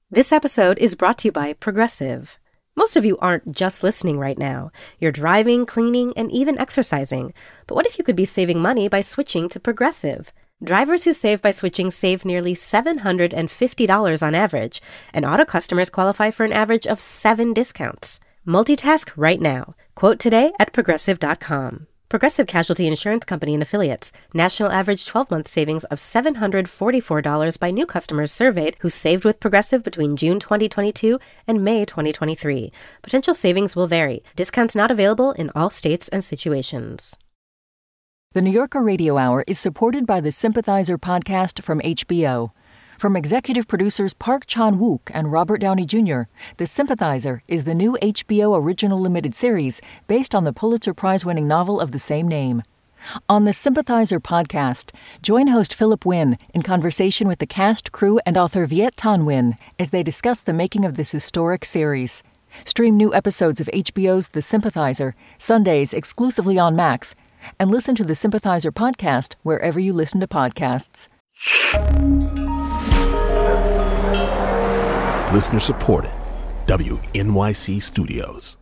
This episode is brought to you by Progressive. Most of you aren't just listening right now. You're driving, cleaning, and even exercising. But what if you could be saving money by switching to Progressive? Drivers who save by switching save nearly $750 on average, and auto customers qualify for an average of 7 discounts. Multitask right now. Quote today at Progressive.com. Progressive Casualty Insurance Company and Affiliates. National average 12-month savings of $744 by new customers surveyed who saved with Progressive between June 2022 and May 2023. Potential savings will vary. Discounts not available in all states and situations. The New Yorker Radio Hour is supported by the Sympathizer podcast from HBO. From executive producers Park Chan-wook and Robert Downey Jr., The Sympathizer is the new HBO original limited series based on the Pulitzer Prize-winning novel of the same name. On the Sympathizer podcast, join host Philip Wynn in conversation with the cast, crew, and author Viet Thanh Nguyen as they discuss the making of this historic series. Stream new episodes of HBO's The Sympathizer, Sundays exclusively on Max, and listen to the Sympathizer podcast wherever you listen to podcasts. Listener supported. WNYC Studios.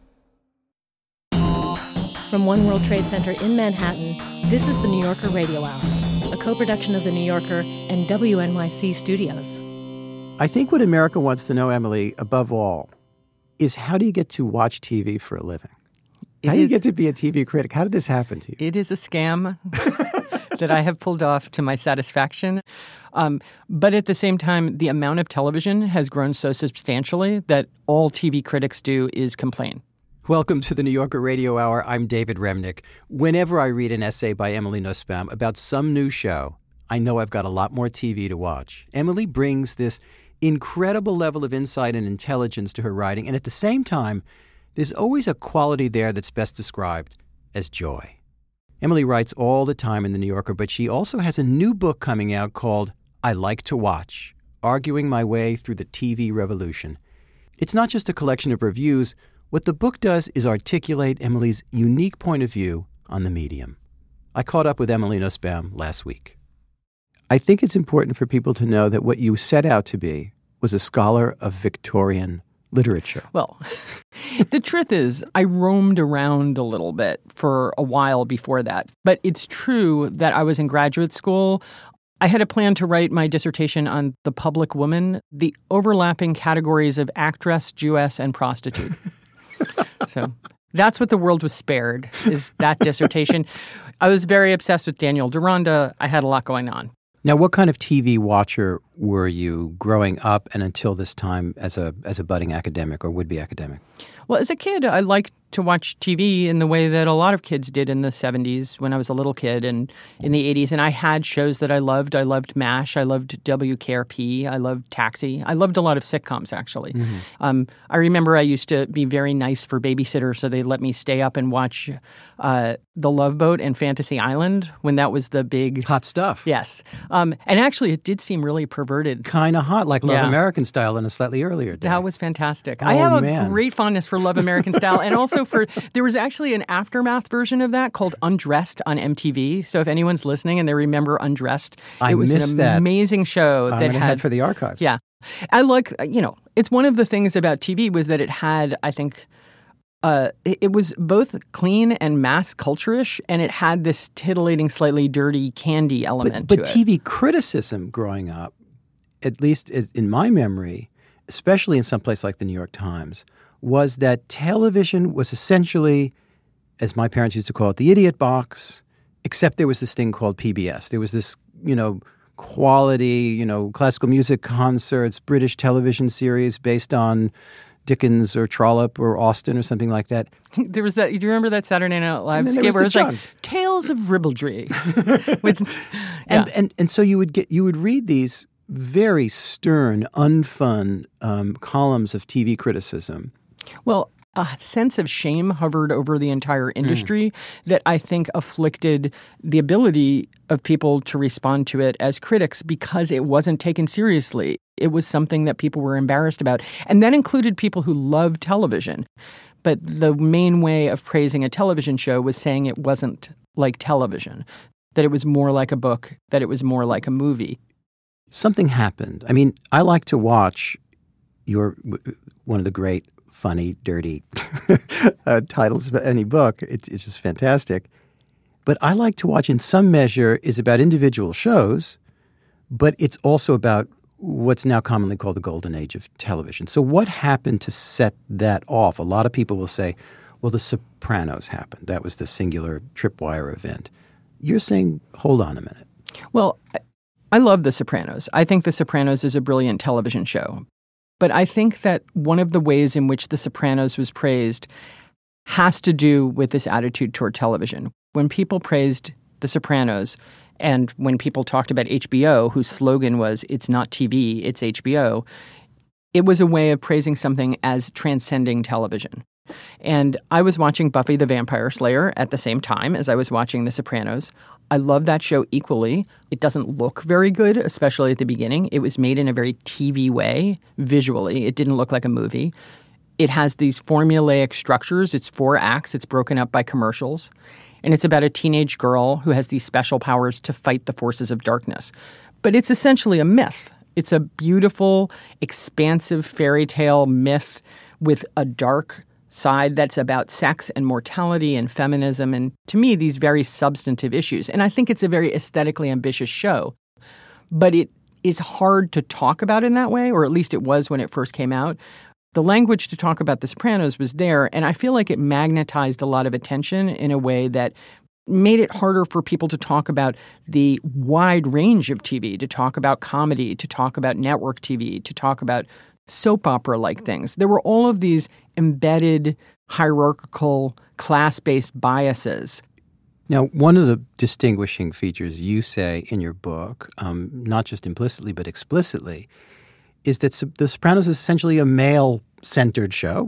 From One World Trade Center in Manhattan, this is the New Yorker Radio Hour, a co-production of The New Yorker and WNYC Studios. I think what America wants to know, Emily, above all, is how do you get to watch TV for a living? How do you get to be a TV critic? How did this happen to you? It is a scam that I have pulled off to my satisfaction. But at the same time, the amount of television has grown so substantially that all TV critics do is complain. Welcome to the New Yorker Radio Hour. I'm David Remnick. Whenever I read an essay by Emily Nussbaum about some new show, I know I've got a lot more TV to watch. Emily brings this incredible level of insight and intelligence to her writing, and at the same time, there's always a quality there that's best described as joy. Emily writes all the time in The New Yorker, but she also has a new book coming out called I Like to Watch, Arguing My Way Through the TV Revolution. It's not just a collection of reviews. What the book does is articulate Emily's unique point of view on the medium. I caught up with Emily Nussbaum last week. I think it's important for people to know that what you set out to be was a scholar of Victorian literature. Well, the truth is, I roamed around a little bit for a while before that. But it's true that I was in graduate school. I had a plan to write my dissertation on the public woman, the overlapping categories of actress, Jewess, and prostitute. So that's what the world was spared, is that dissertation. I was very obsessed with Daniel Deronda. I had a lot going on. Now, what kind of TV watcher were you growing up and until this time as a budding academic or would-be academic? Well, as a kid, I liked to watch TV in the way that a lot of kids did in the 70s when I was a little kid and in the 80s. And I had shows that I loved. I loved MASH. I loved WKRP. I loved Taxi. I loved a lot of sitcoms, actually. Mm-hmm. I remember I used to be very nice for babysitters, so they let me stay up and watch The Love Boat and Fantasy Island when that was the big... Hot stuff. Yes. And actually, it did seem really perverted. Kind of hot, like Love American Style in a slightly earlier day. That was fantastic. Oh, I have a great fondness for Love American Style, and also there was actually an aftermath version of that called Undressed on MTV. So if anyone's listening and they remember Undressed, it was an amazing show that had... head for the archives. Yeah. I like, it's one of the things about TV was that it had, I think... it was both clean and mass culture-ish, and it had this titillating, slightly dirty candy element to it. But TV criticism growing up, at least in my memory, especially in some place like the New York Times, was that television was essentially, as my parents used to call it, the idiot box, except there was this thing called PBS. There was this, quality, classical music concerts, British television series based on Dickens or Trollope or Austen or something like that. There was that. Do you remember that Saturday Night Live skit where it was like Tales of Ribaldry? And so you would read these very stern, unfun columns of TV criticism. Well, a sense of shame hovered over the entire industry that I think afflicted the ability of people to respond to it as critics because it wasn't taken seriously. It was something that people were embarrassed about. And that included people who loved television. But the main way of praising a television show was saying it wasn't like television, that it was more like a book, that it was more like a movie. Something happened. I mean, I like to watch you're one of the great, funny, dirty titles of any book. It's just fantastic. But I like to watch, in some measure, is about individual shows, but it's also about what's now commonly called the golden age of television. So what happened to set that off? A lot of people will say, well, The Sopranos happened. That was the singular tripwire event. You're saying, hold on a minute. Well, I love The Sopranos. I think The Sopranos is a brilliant television show. But I think that one of the ways in which The Sopranos was praised has to do with this attitude toward television. When people praised The Sopranos, and when people talked about HBO, whose slogan was, it's not TV, it's HBO, it was a way of praising something as transcending television. And I was watching Buffy the Vampire Slayer at the same time as I was watching The Sopranos. I love that show equally. It doesn't look very good, especially at the beginning. It was made in a very TV way, visually. It didn't look like a movie. It has these formulaic structures. It's 4 acts. It's broken up by commercials. And it's about a teenage girl who has these special powers to fight the forces of darkness. But it's essentially a myth. It's a beautiful, expansive fairy tale myth with a dark side that's about sex and mortality and feminism and, to me, these very substantive issues. And I think it's a very aesthetically ambitious show. But it is hard to talk about in that way, or at least it was when it first came out. The language to talk about The Sopranos was there, and I feel like it magnetized a lot of attention in a way that made it harder for people to talk about the wide range of TV, to talk about comedy, to talk about network TV, to talk about soap opera-like things. There were all of these embedded, hierarchical, class-based biases. Now, one of the distinguishing features you say in your book, not just implicitly but explicitly, is that The Sopranos is essentially a male-centered show,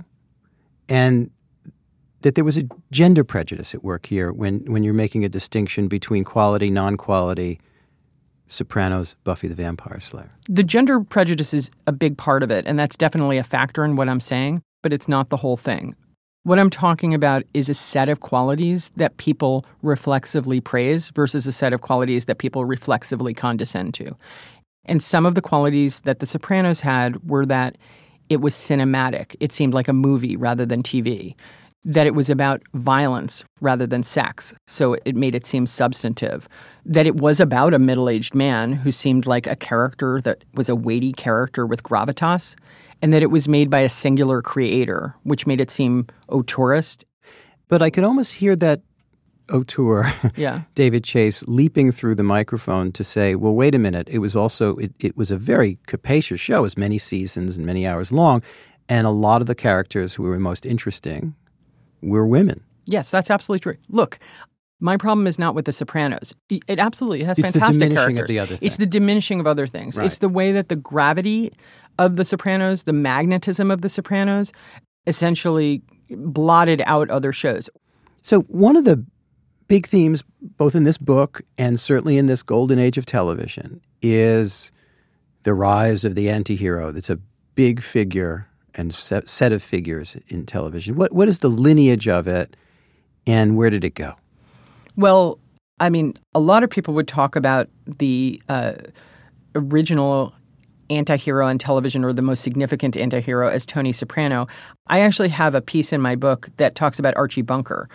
and that there was a gender prejudice at work here when you're making a distinction between quality, non-quality, Sopranos, Buffy the Vampire Slayer. The gender prejudice is a big part of it, and that's definitely a factor in what I'm saying, but it's not the whole thing. What I'm talking about is a set of qualities that people reflexively praise versus a set of qualities that people reflexively condescend to. And some of the qualities that The Sopranos had were that it was cinematic. It seemed like a movie rather than TV. That it was about violence rather than sex, so it made it seem substantive. That it was about a middle-aged man who seemed like a character that was a weighty character with gravitas, and that it was made by a singular creator, which made it seem auteurist. But I could almost hear that auteur, David Chase, leaping through the microphone to say, well, wait a minute, it was also, it was a very capacious show. It was many seasons and many hours long, and a lot of the characters who were most interesting were women. Yes, that's absolutely true. Look, my problem is not with The Sopranos. It absolutely has fantastic characters. It's the diminishing of the other things. It's the diminishing of other things. Right. It's the way that the gravity of The Sopranos, the magnetism of The Sopranos, essentially blotted out other shows. So one of the big themes, both in this book and certainly in this golden age of television, is the rise of the anti-hero. That's a big figure and set of figures in television. What is the lineage of it, and where did it go? Well, I mean, a lot of people would talk about the original anti-hero on television, or the most significant anti-hero, as Tony Soprano. I actually have a piece in my book that talks about Archie Bunker.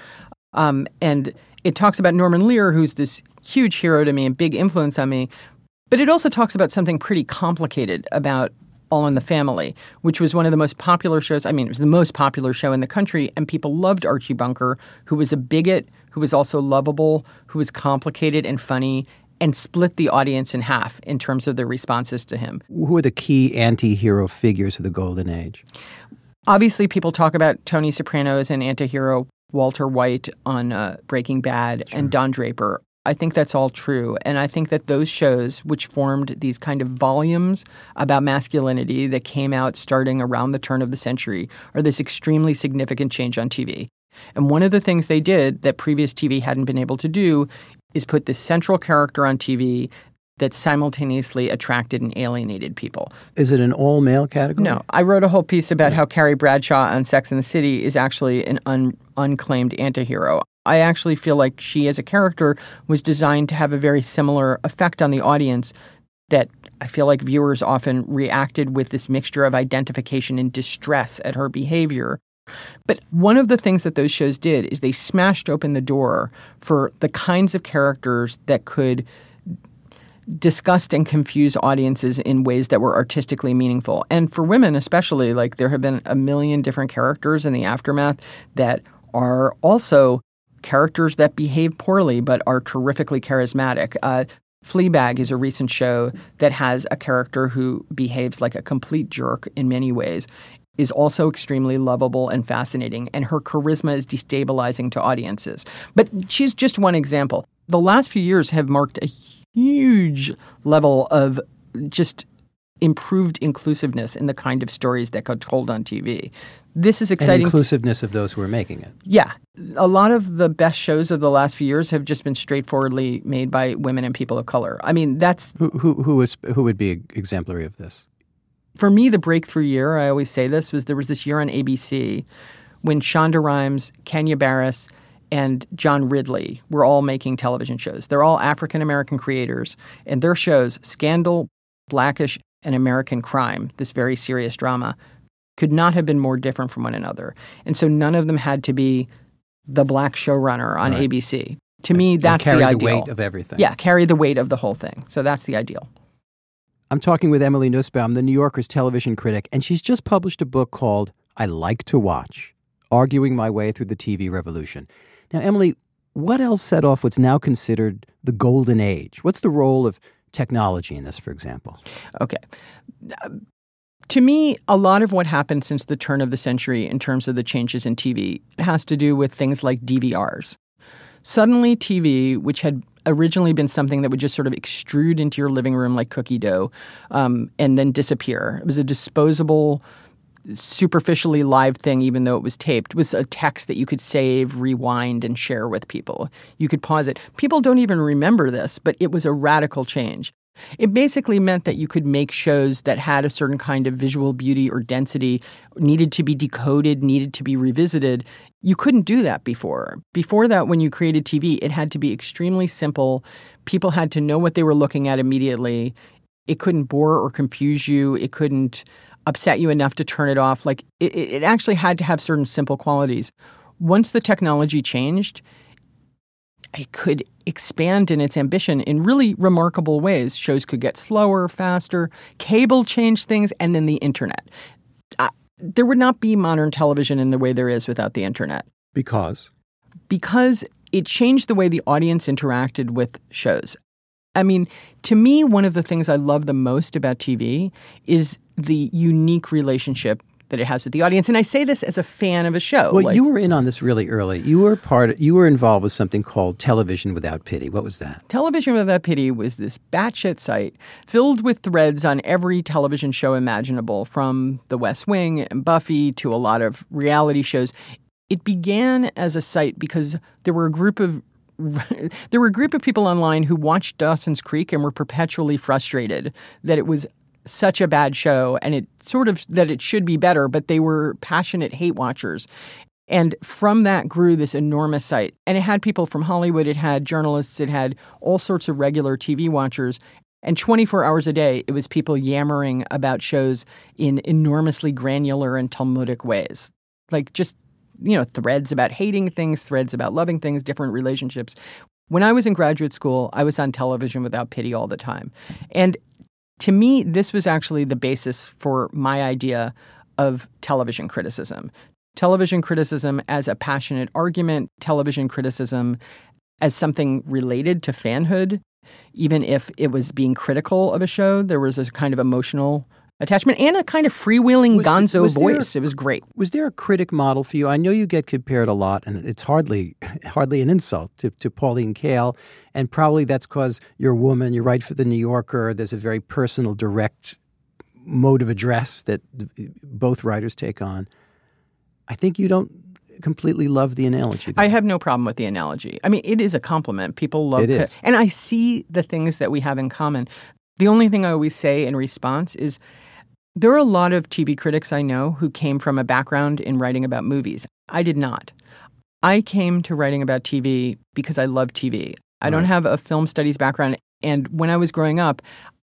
And it talks about Norman Lear, who's this huge hero to me and big influence on me. But it also talks about something pretty complicated about All in the Family, which was one of the most popular shows. I mean, it was the most popular show in the country, and people loved Archie Bunker, who was a bigot, who was also lovable, who was complicated and funny, and split the audience in half in terms of their responses to him. Who are the key anti-hero figures of the golden age? Obviously, people talk about Tony Soprano as an anti-hero, Walter White on Breaking Bad, and Don Draper. I think that's all true. And I think that those shows, which formed these kind of volumes about masculinity that came out starting around the turn of the century, are this extremely significant change on TV. And one of the things they did that previous TV hadn't been able to do is put this central character on TV that simultaneously attracted and alienated people. Is it an all-male category? No. I wrote a whole piece about how Carrie Bradshaw on Sex and the City is actually an unclaimed antihero. I actually feel like she as a character was designed to have a very similar effect on the audience that I feel like viewers often reacted with this mixture of identification and distress at her behavior. But one of the things that those shows did is they smashed open the door for the kinds of characters that could disgust and confuse audiences in ways that were artistically meaningful. And for women especially, like there have been a million different characters in the aftermath that are also characters that behave poorly but are terrifically charismatic. Fleabag is a recent show that has a character who behaves like a complete jerk in many ways, is also extremely lovable and fascinating, and her charisma is destabilizing to audiences. But she's just one example. The last few years have marked a huge level of just improved inclusiveness in the kind of stories that got told on TV. This is exciting. And inclusiveness of those who are making it. Yeah. A lot of the best shows of the last few years have just been straightforwardly made by women and people of color. I mean, that's... Who would be exemplary of this? For me, the breakthrough year, I always say this, was there was this year on ABC when Shonda Rhimes, Kenya Barris, and John Ridley were all making television shows. They're all African-American creators, and their shows, Scandal, Blackish, and American Crime, this very serious drama, could not have been more different from one another. And so none of them had to be the black showrunner on ABC. To me, that's the ideal. Carry the weight of everything. Yeah, carry the weight of the whole thing. So that's the ideal. I'm talking with Emily Nussbaum, the New Yorker's television critic, and she's just published a book called I Like to Watch, Arguing My Way Through the TV Revolution. Now, Emily, what else set off what's now considered the golden age? What's the role of technology in this, for example? Okay. To me, a lot of what happened since the turn of the century in terms of the changes in TV has to do with things like DVRs. Suddenly, TV, which had originally been something that would just sort of extrude into your living room like cookie dough and then disappear. It was a disposable, superficially live thing, even though it was taped. It was a text that you could save, rewind, and share with people. You could pause it. People don't even remember this, but it was a radical change. It basically meant that you could make shows that had a certain kind of visual beauty or density, needed to be decoded, needed to be revisited. You couldn't do that before. Before that, when you created TV, it had to be extremely simple. People had to know what they were looking at immediately. It couldn't bore or confuse you. It couldn't upset you enough to turn it off. Like it actually had to have certain simple qualities. Once the technology changed, it could expand in its ambition in really remarkable ways. Shows could get slower, faster. Cable changed things, and then the internet. There would not be modern television in the way there is without the internet. Because? Because it changed the way the audience interacted with shows. I mean, to me, one of the things I love the most about TV is the unique relationship that it has with the audience. And I say this as a fan of a show. Well, you were in on this really early. You were involved with something called Television Without Pity. What was that? Television Without Pity was this batshit site filled with threads on every television show imaginable, from The West Wing and Buffy to a lot of reality shows. It began as a site because there were a group of people online who watched Dawson's Creek and were perpetually frustrated that it was such a bad show and that it should be better, but they were passionate hate watchers. And from that grew this enormous site. And it had people from Hollywood, it had journalists, it had all sorts of regular TV watchers. And 24 hours a day, it was people yammering about shows in enormously granular and Talmudic ways. Like just, threads about hating things, threads about loving things, different relationships. When I was in graduate school, I was on Television Without Pity all the time. And to me, this was actually the basis for my idea of television criticism. Television criticism as a passionate argument, television criticism as something related to fanhood. Even if it was being critical of a show, there was a kind of emotional attachment and a kind of freewheeling gonzo voice. It was great. Was there a critic model for you? I know you get compared a lot, and it's hardly an insult to Pauline Kael, and probably that's because you're a woman, you write for The New Yorker, there's a very personal, direct mode of address that both writers take on. I think you don't completely love the analogy, though. I have no problem with the analogy. I mean, it is a compliment. People love it. And I see the things that we have in common. The only thing I always say in response is, there are a lot of TV critics I know who came from a background in writing about movies. I did not. I came to writing about TV because I love TV. I don't have a film studies background. And when I was growing up,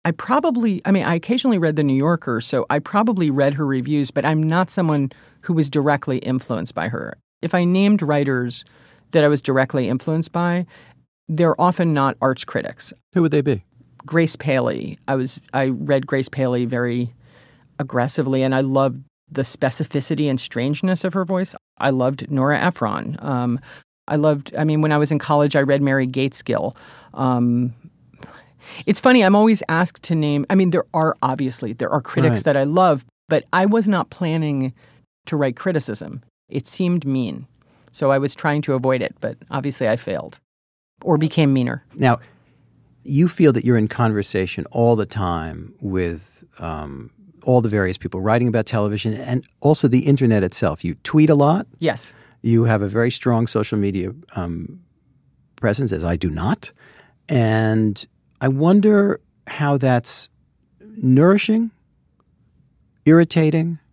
I occasionally read The New Yorker, so I probably read her reviews, but I'm not someone who was directly influenced by her. If I named writers that I was directly influenced by, they're often not arts critics. Who would they be? Grace Paley. I read Grace Paley very aggressively, and I loved the specificity and strangeness of her voice. I loved Nora Ephron. When I was in college, I read Mary Gateskill. It's funny, I'm always asked to name, there are critics that I love, but I was not planning to write criticism. It seemed mean. So I was trying to avoid it, but obviously I failed or became meaner. Now, you feel that you're in conversation all the time with all the various people writing about television and also the internet itself. You tweet a lot. Yes. You have a very strong social media presence, as I do not. And I wonder how that's nourishing, irritating,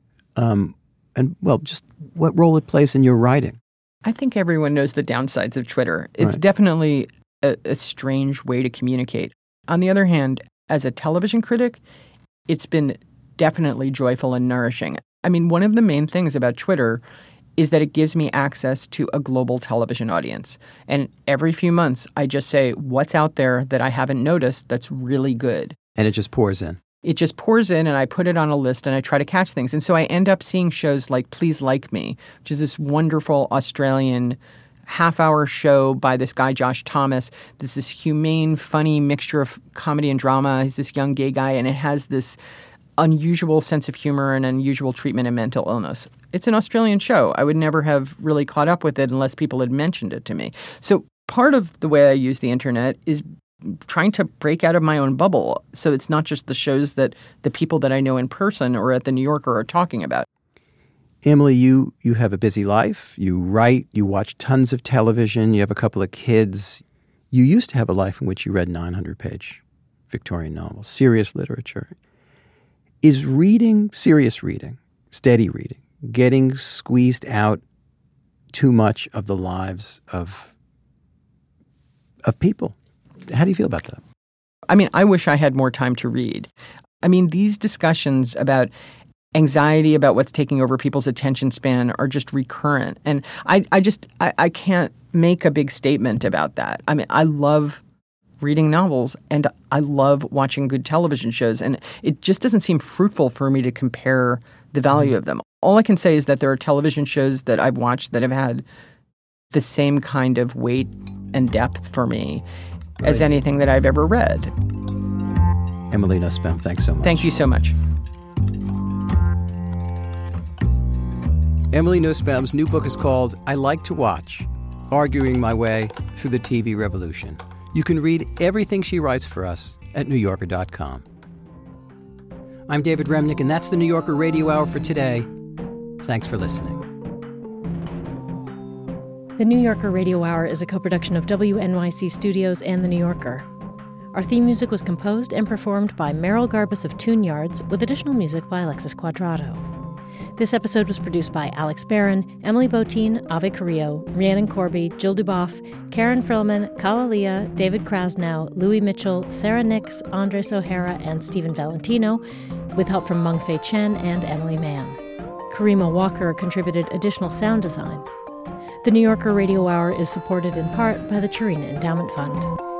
just what role it plays in your writing. I think everyone knows the downsides of Twitter. It's definitely a strange way to communicate. On the other hand, as a television critic, it's been definitely joyful and nourishing. One of the main things about Twitter is that it gives me access to a global television audience. And every few months, I just say, what's out there that I haven't noticed that's really good? And it just pours in. It just pours in, and I put it on a list, and I try to catch things. And so I end up seeing shows like Please Like Me, which is this wonderful Australian half-hour show by this guy, Josh Thomas. This is humane, funny mixture of comedy and drama. He's this young gay guy, and it has this unusual sense of humor and unusual treatment of mental illness. It's an Australian show. I would never have really caught up with it unless people had mentioned it to me. So part of the way I use the internet is trying to break out of my own bubble. So it's not just the shows that the people that I know in person or at the New Yorker are talking about. Emily, you have a busy life. You write, you watch tons of television, you have a couple of kids. You used to have a life in which you read 900-page Victorian novels, serious literature. Is reading, serious reading, steady reading, getting squeezed out too much of the lives of people? How do you feel about that? I wish I had more time to read. These discussions about anxiety about what's taking over people's attention span are just recurrent. And I can't make a big statement about that. I love reading novels, and I love watching good television shows, and it just doesn't seem fruitful for me to compare the value of them. All I can say is that there are television shows that I've watched that have had the same kind of weight and depth for me as anything that I've ever read. Emily Nussbaum, thanks so much. Thank you so much. Emily Nussbaum's new book is called I Like to Watch, Arguing My Way Through the TV Revolution. You can read everything she writes for us at NewYorker.com. I'm David Remnick, and that's the New Yorker Radio Hour for today. Thanks for listening. The New Yorker Radio Hour is a co-production of WNYC Studios and The New Yorker. Our theme music was composed and performed by Merrill Garbus of Tune Yards, with additional music by Alexis Quadrado. This episode was produced by Alex Barron, Emily Botein, Ave Carrillo, Rhiannon Corby, Jill Duboff, Karen Frillman, Kala Leah, David Krasnow, Louis Mitchell, Sarah Nix, Andres O'Hara, and Stephen Valentino, with help from Meng Fei Chen and Emily Mann. Karima Walker contributed additional sound design. The New Yorker Radio Hour is supported in part by the Chirina Endowment Fund.